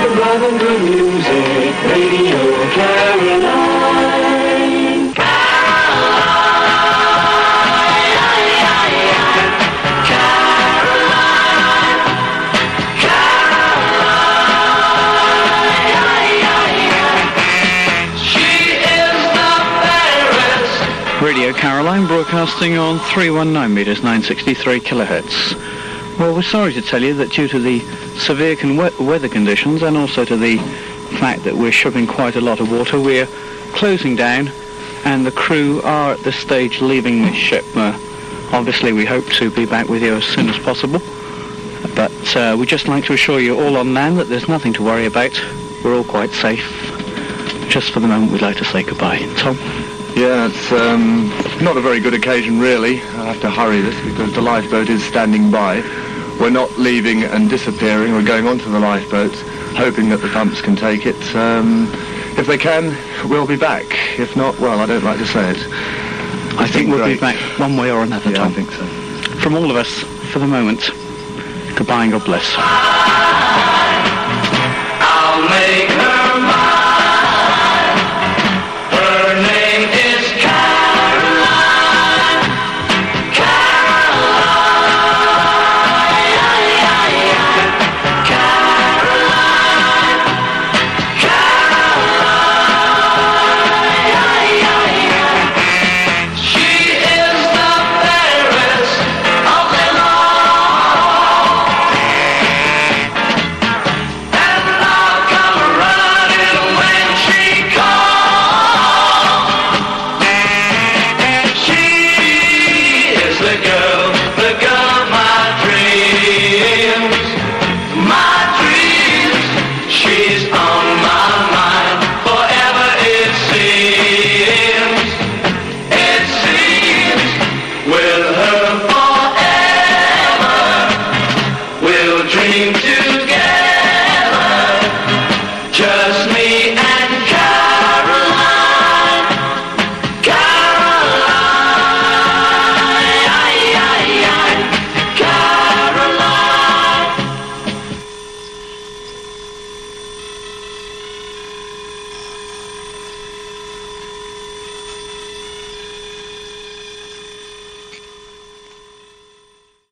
love and good music, Radio Caroline. Radio Caroline, broadcasting on 319 metres, 963 kilohertz. Well, we're sorry to tell you that due to the severe weather conditions and also to the fact that we're shipping quite a lot of water, we're closing down and the crew are at this stage leaving the ship. Obviously, we hope to be back with you as soon as possible, but we'd just like to assure you all on land that there's nothing to worry about. We're all quite safe. Just for the moment, we'd like to say goodbye. Tom? Yeah, it's not a very good occasion, really. I have to hurry this because the lifeboat is standing by. We're not leaving and disappearing. We're going onto the lifeboat, hoping that the pumps can take it. If they can, we'll be back. If not, well, I don't like to say it. I think we'll be back one way or another, yeah, Tom. I think so. From all of us, for the moment, goodbye and God bless.